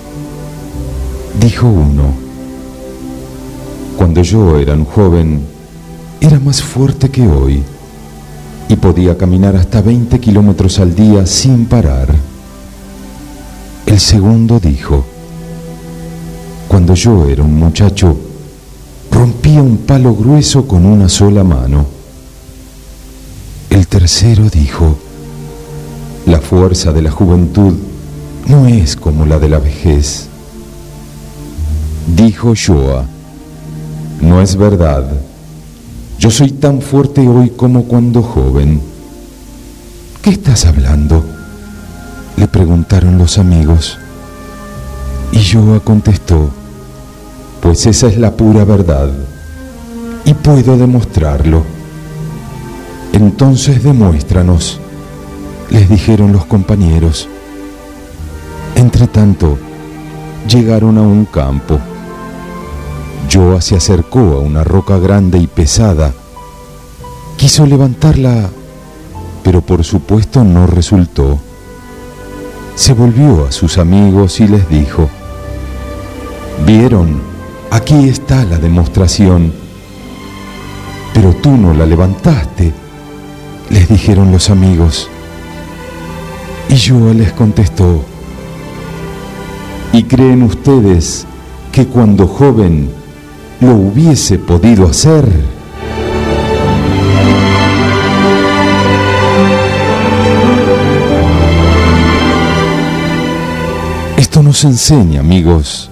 Dijo uno: cuando yo era un joven, era más fuerte que hoy y podía caminar hasta 20 kilómetros al día sin parar. El segundo dijo: cuando yo era un muchacho, rompía un palo grueso con una sola mano. El tercero dijo: la fuerza de la juventud no es como la de la vejez. Dijo Joa: no es verdad. Yo soy tan fuerte hoy como cuando joven. ¿Qué estás hablando?, le preguntaron los amigos. Y Joa contestó: pues esa es la pura verdad, y puedo demostrarlo. Entonces demuéstranos, les dijeron los compañeros. Entretanto, llegaron a un campo. Joa se acercó a una roca grande y pesada. Quiso levantarla, pero por supuesto no resultó. Se volvió a sus amigos y les dijo: ¿vieron? Aquí está la demostración. Pero tú no la levantaste, les dijeron los amigos. Y Joa les contestó: ¿y creen ustedes que cuando joven lo hubiese podido hacer? Esto nos enseña, amigos,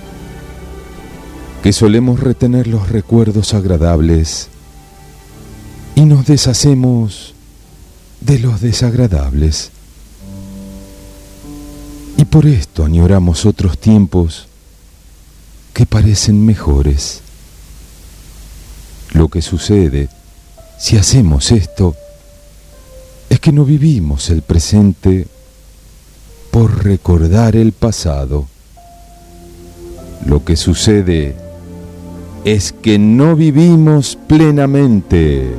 que solemos retener los recuerdos agradables y nos deshacemos de los desagradables. Y por esto añoramos otros tiempos que parecen mejores. Lo que sucede si hacemos esto es que no vivimos el presente por recordar el pasado. Lo que sucede es que no vivimos plenamente.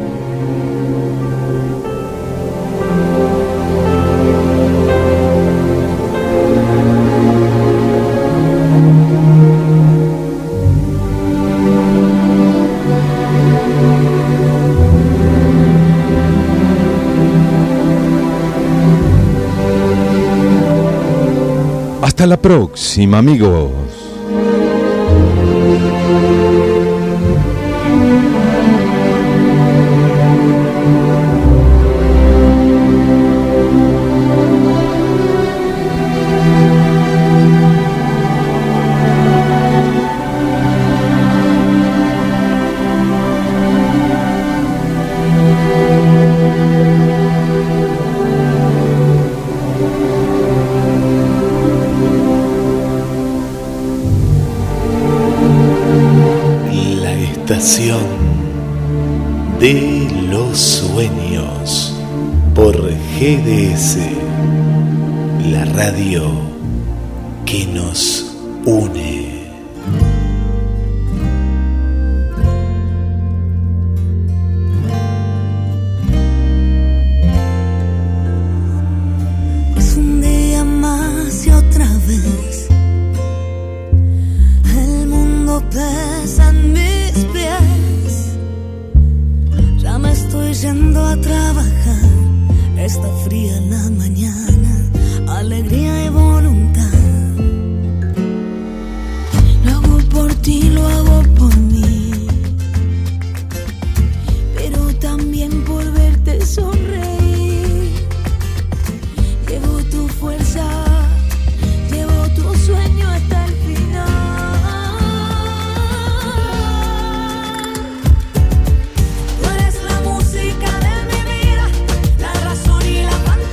Hasta la próxima, amigos. Estación de los sueños por GDS, la radio que nos une. Es un día más y otra vez el mundo pesa en mis pies. Ya me estoy yendo a trabajar. Está fría la mañana, alegría y voluntad. Lo hago por ti, lo hago por mí, pero también por verte sonreír. Llevo tu fuerza, llevo tu sueño hasta el final. Tú eres la música de mi vida, la razón y la fantasía.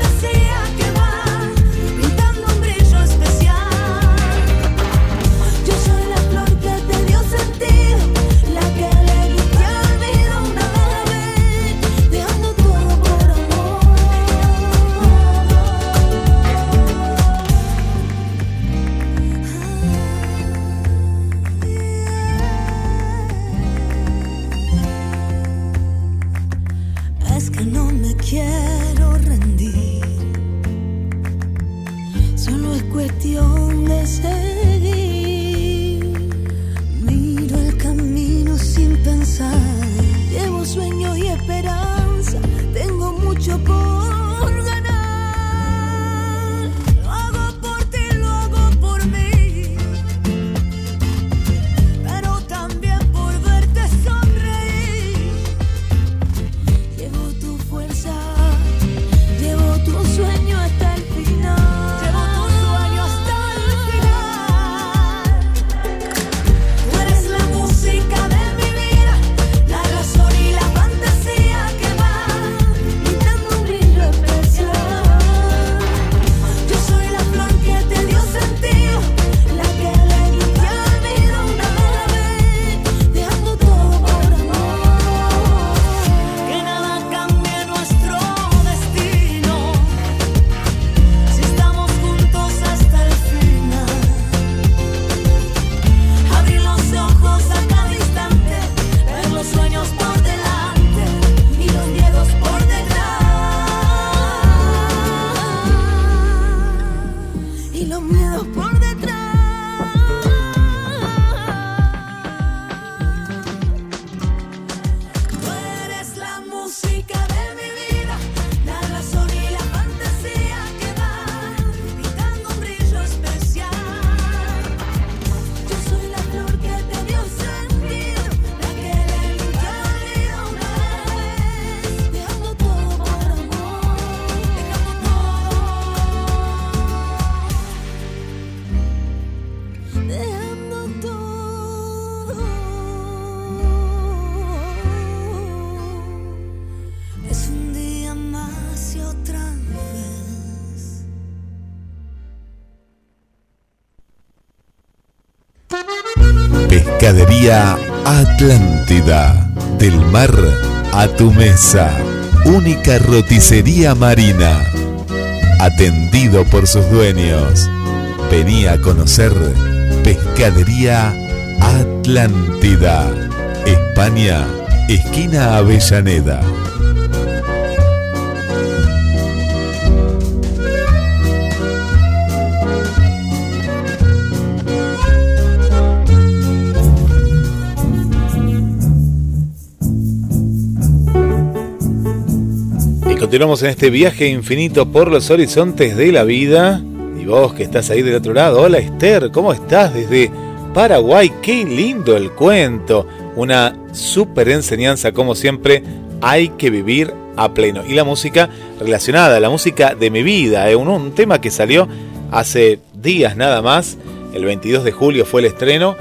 pensar. Llevo sueños y esperanza, tengo mucho por ganar. Lo hago por ti, lo hago por mí, pero también por verte sonreír. Llevo tu fuerza, llevo tu sueño hasta el final. Pescadería Atlántida, del mar a tu mesa, única roticería marina, atendido por sus dueños. Vení a conocer Pescadería Atlántida, España, esquina Avellaneda. Continuamos en este viaje infinito por los horizontes de la vida. Y vos que estás ahí del otro lado, hola Esther, ¿cómo estás? Desde Paraguay, qué lindo el cuento. Una súper enseñanza, como siempre, hay que vivir a pleno. Y la música relacionada, la música de mi vida, un tema que salió hace días nada más, el 22 de julio fue el estreno.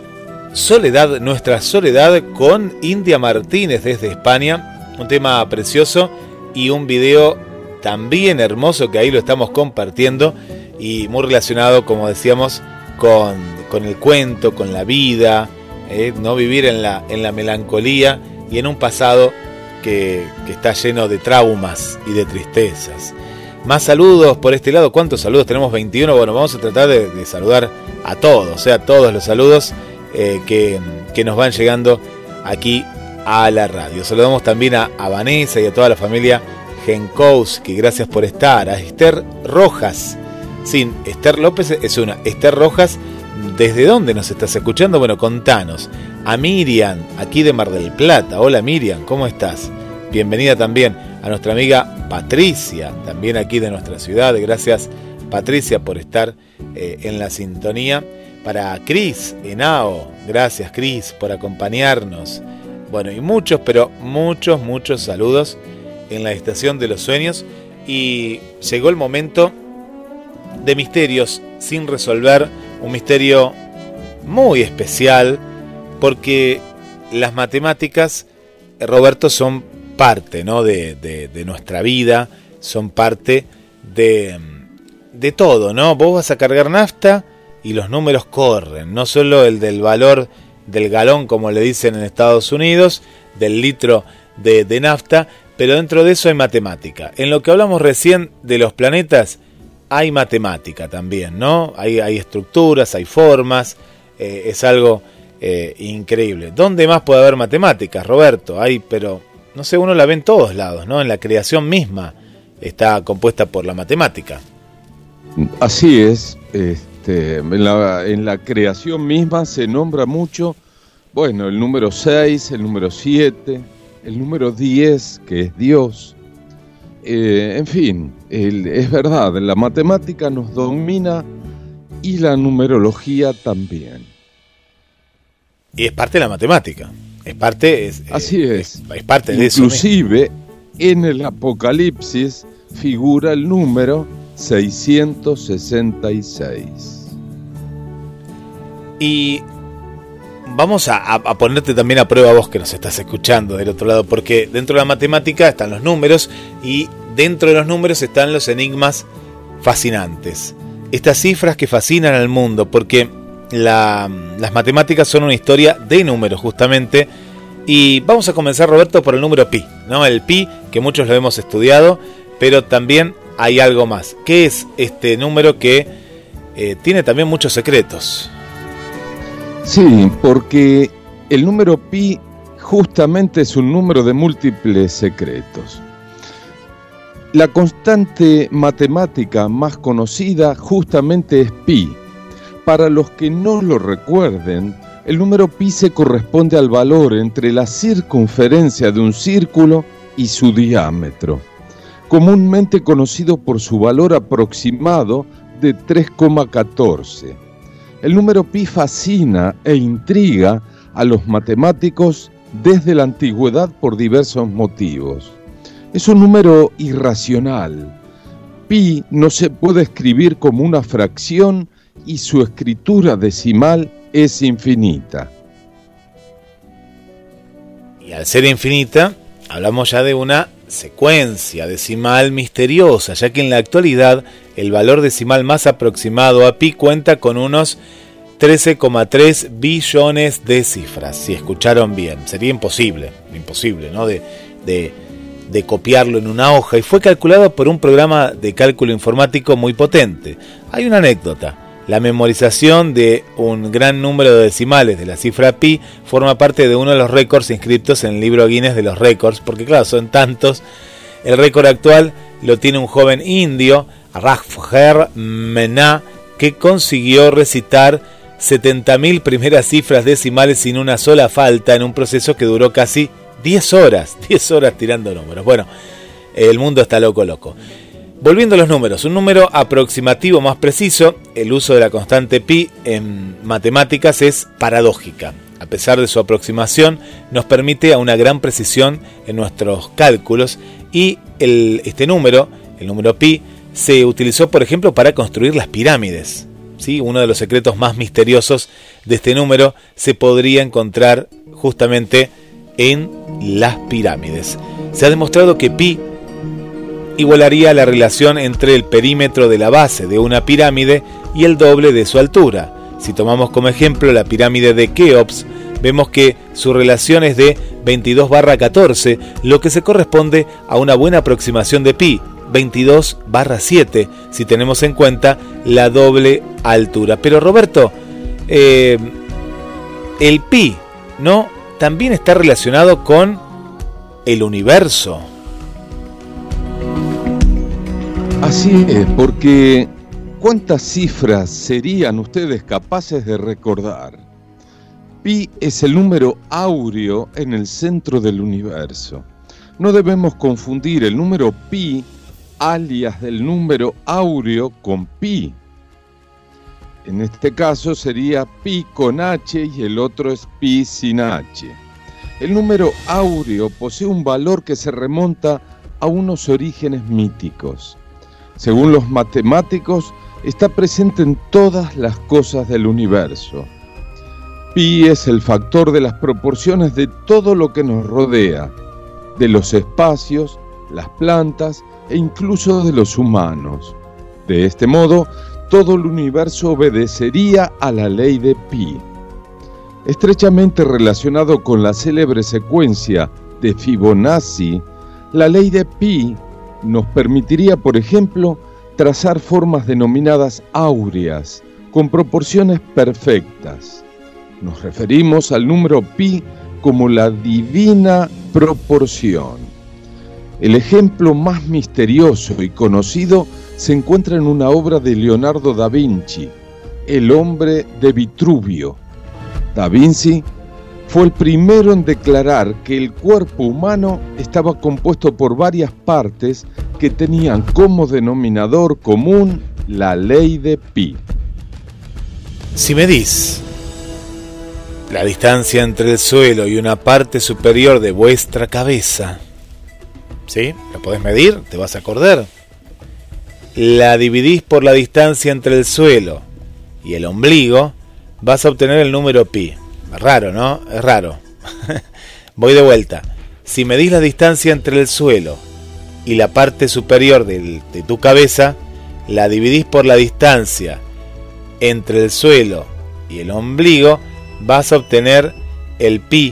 Soledad, nuestra soledad, con India Martínez desde España, un tema precioso. Y un video también hermoso que ahí lo estamos compartiendo y muy relacionado, como decíamos, con el cuento, con la vida, no vivir en la melancolía y en un pasado que está lleno de traumas y de tristezas. Más saludos por este lado. ¿Cuántos saludos? Tenemos 21. Bueno, vamos a tratar de saludar a todos, a todos los saludos que nos van llegando aquí a la radio. Saludamos también a Vanessa y a toda la familia Genkowski, gracias por estar. A Esther Rojas, sin Esther López es una, Esther Rojas, ¿desde dónde nos estás escuchando? Bueno, contanos. A Miriam, aquí de Mar del Plata. Hola Miriam, ¿cómo estás? Bienvenida también a nuestra amiga Patricia, también aquí de nuestra ciudad. Gracias Patricia por estar en la sintonía. Para Cris Henao, gracias Cris por acompañarnos. Bueno, y muchos, pero muchos saludos en la Estación de los Sueños. Y llegó el momento de misterios sin resolver, un misterio muy especial, porque las matemáticas, Roberto, son parte, ¿no?, de nuestra vida, son parte de todo, ¿no? Vos vas a cargar nafta y los números corren, no solo el del valor del galón, como le dicen en Estados Unidos, del litro de nafta, pero dentro de eso hay matemática. En lo que hablamos recién de los planetas, hay matemática también, ¿no? Hay estructuras, hay formas, es algo increíble. ¿Dónde más puede haber matemáticas, Roberto? Hay, pero no sé, uno la ve en todos lados, ¿no? En la creación misma está compuesta por la matemática. Así es. En la creación misma se nombra mucho Bueno, el número 6, el número 7, el número 10, que es Dios. En fin, es verdad, la matemática nos domina y la numerología también. Y es parte de la matemática. Así es. Es parte de eso. Inclusive, en el Apocalipsis figura el número 666. Y vamos a ponerte también a prueba vos que nos estás escuchando del otro lado, porque dentro de la matemática están los números y dentro de los números están los enigmas fascinantes. Estas cifras que fascinan al mundo, porque las matemáticas son una historia de números justamente. Y vamos a comenzar, Roberto, por el número pi, ¿no? El pi, que muchos lo hemos estudiado, pero también hay algo más. ¿Qué es este número que tiene también muchos secretos? Sí, porque el número pi justamente es un número de múltiples secretos. La constante matemática más conocida justamente es pi. Para los que no lo recuerden, el número pi se corresponde al valor entre la circunferencia de un círculo y su diámetro, comúnmente conocido por su valor aproximado de 3,14. El número pi fascina e intriga a los matemáticos desde la antigüedad por diversos motivos. Es un número irracional. Pi no se puede escribir como una fracción y su escritura decimal es infinita. Y al ser infinita, hablamos ya de una secuencia decimal misteriosa, ya que en la actualidad el valor decimal más aproximado a pi cuenta con unos 13,3 billones de cifras. Si escucharon bien, sería imposible, ¿no? De copiarlo en una hoja, y fue calculado por un programa de cálculo informático muy potente. Hay una anécdota. La memorización de un gran número de decimales de la cifra pi forma parte de uno de los récords inscritos en el libro Guinness de los récords, porque claro, son tantos. El récord actual lo tiene un joven indio, Rajfer Mená, que consiguió recitar 70.000 primeras cifras decimales sin una sola falta en un proceso que duró casi 10 horas tirando números. Bueno, el mundo está loco. Volviendo a los números, un número aproximativo más preciso, el uso de la constante pi en matemáticas es paradójica. A pesar de su aproximación, nos permite a una gran precisión en nuestros cálculos, y este número, el número pi, se utilizó, por ejemplo, para construir las pirámides. ¿Sí? Uno de los secretos más misteriosos de este número se podría encontrar justamente en las pirámides. Se ha demostrado que pi igualaría la relación entre el perímetro de la base de una pirámide y el doble de su altura. Si tomamos como ejemplo la pirámide de Keops, vemos que su relación es de 22/14, lo que se corresponde a una buena aproximación de pi, 22/7, si tenemos en cuenta la doble altura. Pero Roberto, el pi, ¿no?, también está relacionado con el universo. Así es, porque ¿cuántas cifras serían ustedes capaces de recordar? Pi es el número áureo en el centro del universo. No debemos confundir el número pi, alias del número áureo, con pi. En este caso sería pi con H y el otro es pi sin H. El número áureo posee un valor que se remonta a unos orígenes míticos. Según los matemáticos, está presente en todas las cosas del universo. Pi es el factor de las proporciones de todo lo que nos rodea, de los espacios, las plantas e incluso de los humanos. De este modo, todo el universo obedecería a la ley de Pi. Estrechamente relacionado con la célebre secuencia de Fibonacci, la ley de Pi nos permitiría, por ejemplo, trazar formas denominadas áureas, con proporciones perfectas. Nos referimos al número pi como la divina proporción. El ejemplo más misterioso y conocido se encuentra en una obra de Leonardo da Vinci, El hombre de Vitruvio. Da Vinci fue el primero en declarar que el cuerpo humano estaba compuesto por varias partes que tenían como denominador común la ley de Pi. Si medís la distancia entre el suelo y una parte superior de vuestra cabeza, ¿sí? ¿Lo podés medir? ¿Te vas a acordar? La dividís por la distancia entre el suelo y el ombligo, vas a obtener el número pi. Es raro, ¿no? Es raro. Voy de vuelta. Si medís la distancia entre el suelo y la parte superior de tu cabeza, la dividís por la distancia entre el suelo y el ombligo, vas a obtener el pi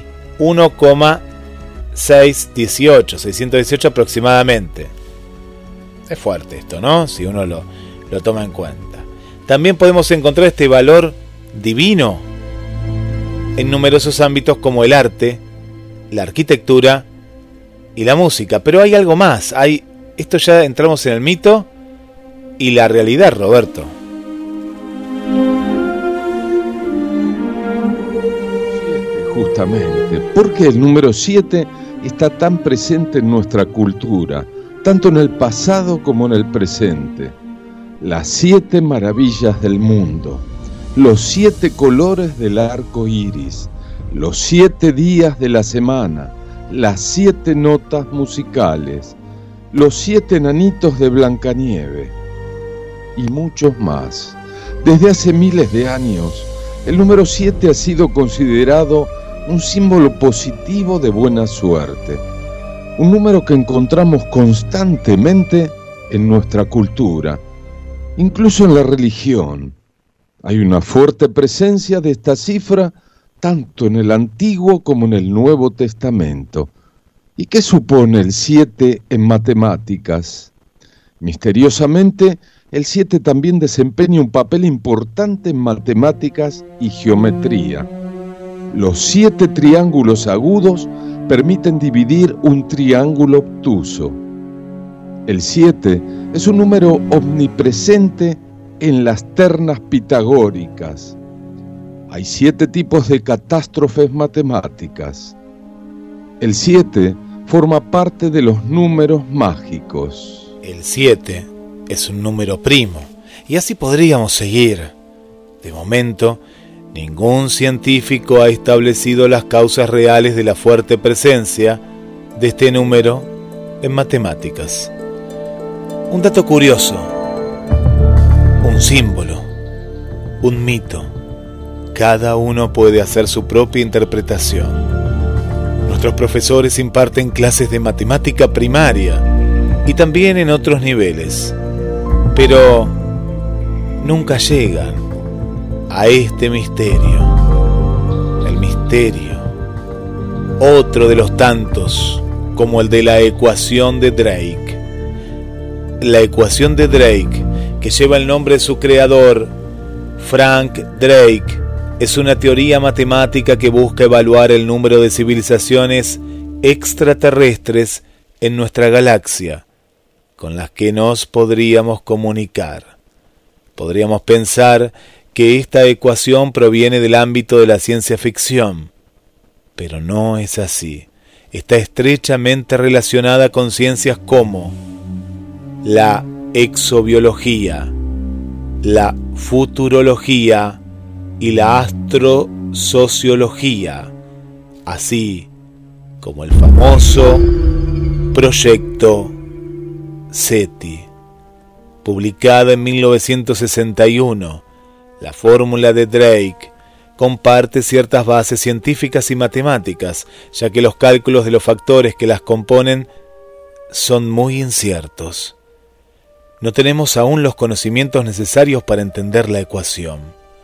618 aproximadamente. Es fuerte esto, ¿no? Si uno lo toma en cuenta. También podemos encontrar este valor divino en numerosos ámbitos como el arte, la arquitectura y la música. Pero hay algo más. Esto ya entramos en el mito y la realidad, Roberto. Justamente, porque el número 7 está tan presente en nuestra cultura, tanto en el pasado como en el presente. Las 7 maravillas del mundo, los 7 colores del arco iris, los 7 días de la semana, las 7 notas musicales, los 7 enanitos de Blancanieve y muchos más. Desde hace miles de años, el número 7 ha sido considerado un símbolo positivo de buena suerte, un número que encontramos constantemente en nuestra cultura, incluso en la religión. Hay una fuerte presencia de esta cifra tanto en el Antiguo como en el Nuevo Testamento. ¿Y qué supone el 7 en matemáticas? Misteriosamente, el 7 también desempeña un papel importante en matemáticas y geometría. Los 7 triángulos agudos permiten dividir un triángulo obtuso. El 7 es un número omnipresente en las ternas pitagóricas. Hay 7 tipos de catástrofes matemáticas. El 7 forma parte de los números mágicos. El 7 es un número primo, y así podríamos seguir. De momento, ningún científico ha establecido las causas reales de la fuerte presencia de este número en matemáticas. Un dato curioso, un símbolo, un mito. Cada uno puede hacer su propia interpretación. Nuestros profesores imparten clases de matemática primaria y también en otros niveles, pero nunca llegan a este misterio. El misterio, otro de los tantos, como el de la ecuación de Drake. La ecuación de Drake, que lleva el nombre de su creador, Frank Drake, es una teoría matemática que busca evaluar el número de civilizaciones extraterrestres en nuestra galaxia, con las que nos podríamos comunicar. Podríamos pensar que esta ecuación proviene del ámbito de la ciencia ficción, pero no es así. Está estrechamente relacionada con ciencias como la exobiología, la futurología y la astrosociología, así como el famoso Proyecto SETI. Publicada en 1961, la fórmula de Drake comparte ciertas bases científicas y matemáticas, ya que los cálculos de los factores que las componen son muy inciertos. No tenemos aún los conocimientos necesarios para entender la ecuación.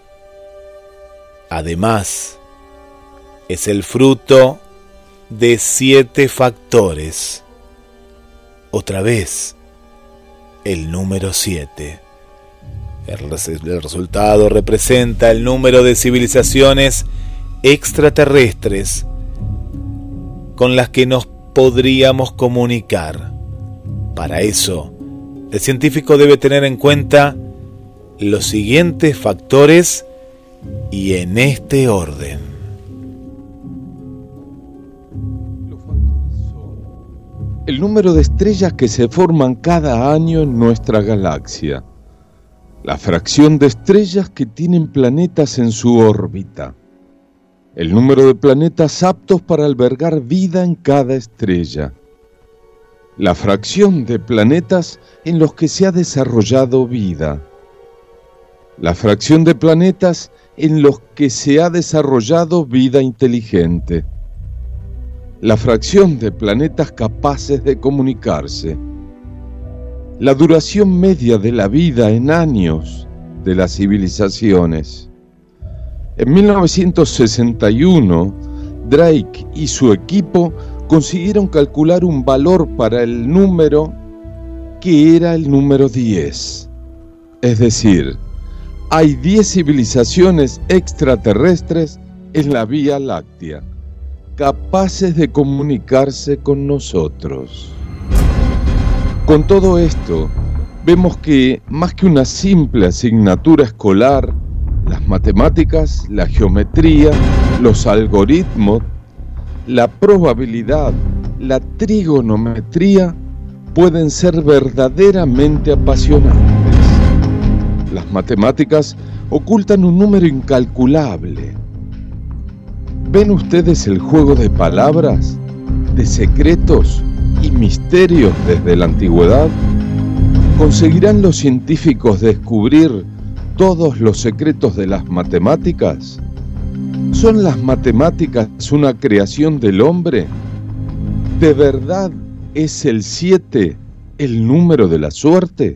Además, es el fruto de 7 factores. Otra vez, el número 7. El resultado representa el número de civilizaciones extraterrestres con las que nos podríamos comunicar. Para eso, el científico debe tener en cuenta los siguientes factores y en este orden. el número de estrellas que se forman cada año en nuestra galaxia, la fracción de estrellas que tienen planetas en su órbita, el número de planetas aptos para albergar vida en cada estrella, la fracción de planetas en los que se ha desarrollado vida, la fracción de planetas en los que se ha desarrollado vida inteligente, la fracción de planetas capaces de comunicarse, la duración media de la vida en años de las civilizaciones. En 1961, Drake y su equipo consiguieron calcular un valor para el número que era el número 10. Es decir, hay 10 civilizaciones extraterrestres en la Vía Láctea, capaces de comunicarse con nosotros. Con todo esto, vemos que más que una simple asignatura escolar, las matemáticas, la geometría, los algoritmos, la probabilidad, la trigonometría pueden ser verdaderamente apasionantes. Las matemáticas ocultan un número incalculable. ¿Ven ustedes el juego de palabras, de secretos y misterios desde la antigüedad? ¿Conseguirán los científicos descubrir todos los secretos de las matemáticas? ¿Son las matemáticas una creación del hombre? ¿De verdad es el 7 el número de la suerte?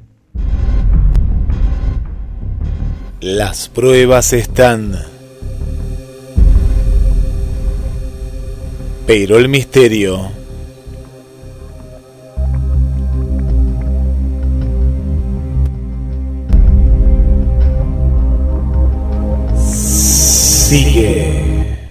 Las pruebas están, pero el misterio sigue.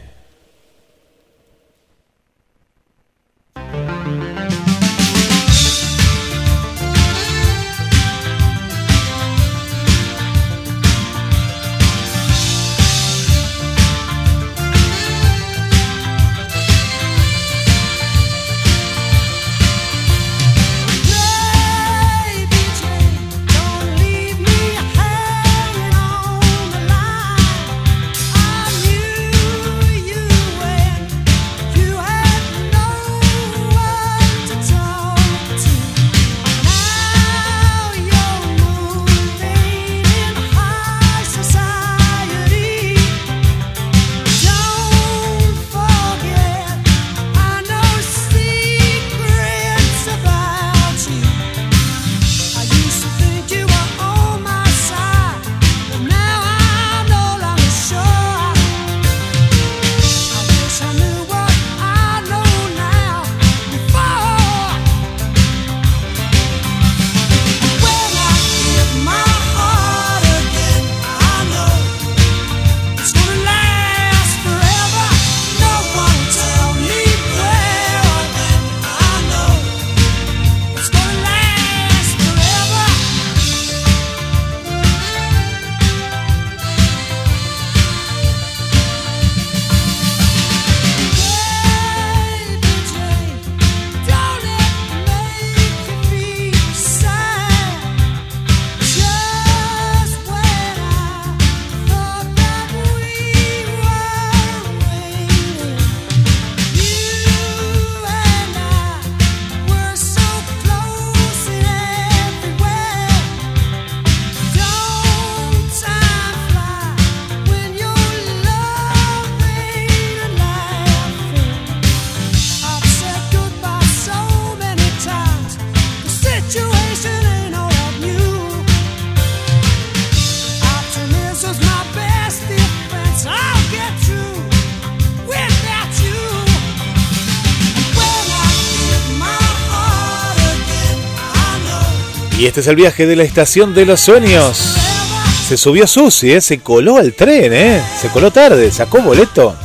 Y este es el viaje de la estación de los sueños. Se subió Susi, se coló al tren, se coló tarde, sacó boleto.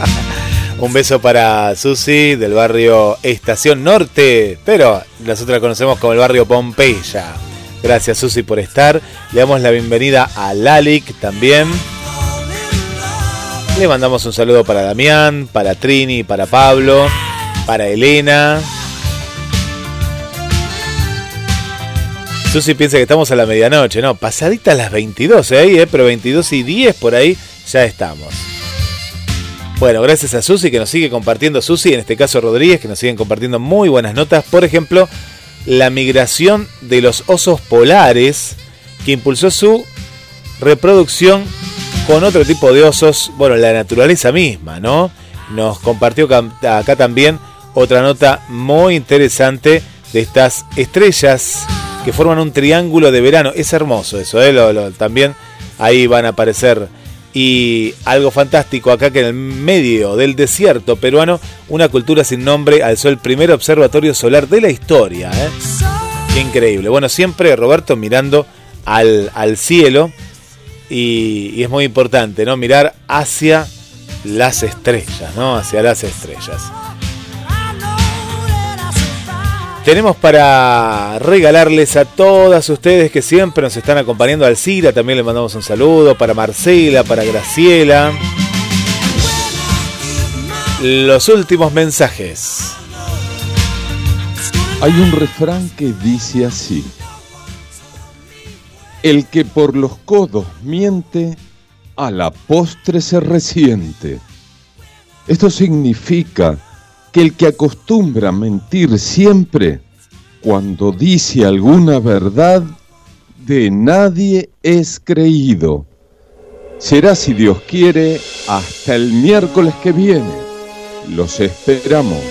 Un beso para Susi del barrio Estación Norte, pero nosotros la conocemos como el barrio Pompeya. Gracias Susi por estar. Le damos la bienvenida a Lalic también. Le mandamos un saludo para Damián, para Trini, para Pablo, para Elena. Susi piensa que estamos a la medianoche, no, pasaditas las 22 ahí, pero 22:10 por ahí ya estamos. Bueno, gracias a Susi que nos sigue compartiendo, Susi, en este caso Rodríguez, que nos siguen compartiendo muy buenas notas. Por ejemplo, la migración de los osos polares, que impulsó su reproducción con otro tipo de osos, bueno, la naturaleza misma, ¿no? Nos compartió acá también otra nota muy interesante de estas estrellas que forman un triángulo de verano. Es hermoso eso, también ahí van a aparecer. Y algo fantástico acá, que en el medio del desierto peruano, una cultura sin nombre alzó el primer observatorio solar de la historia, ¿eh? Qué increíble. Bueno, siempre Roberto mirando al cielo, y es muy importante, ¿no? Mirar hacia las estrellas, ¿no? Hacia las estrellas. Tenemos para regalarles a todas ustedes que siempre nos están acompañando. A Alcira también le mandamos un saludo, para Marcela, para Graciela. Los últimos mensajes. Hay un refrán que dice así: el que por los codos miente, a la postre se resiente. Esto significa que el que acostumbra a mentir siempre, cuando dice alguna verdad, de nadie es creído. Será, si Dios quiere, hasta el miércoles que viene. Los esperamos.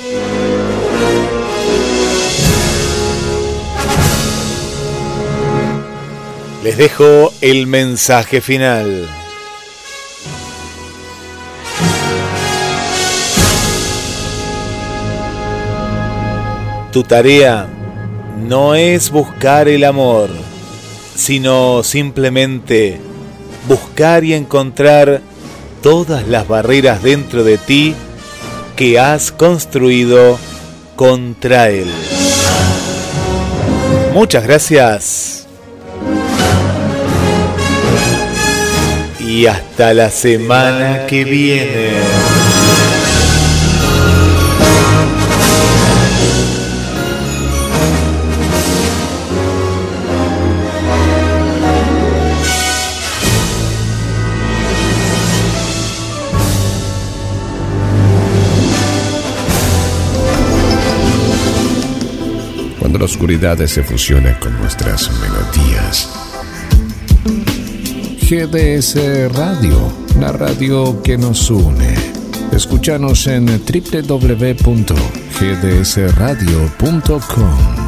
Les dejo el mensaje final. Tu tarea no es buscar el amor, sino simplemente buscar y encontrar todas las barreras dentro de ti que has construido contra él. Muchas gracias. Y hasta la semana que viene. Cuando la oscuridad se fusiona con nuestras melodías. GDS Radio, la radio que nos une. Escúchanos en www.gdsradio.com.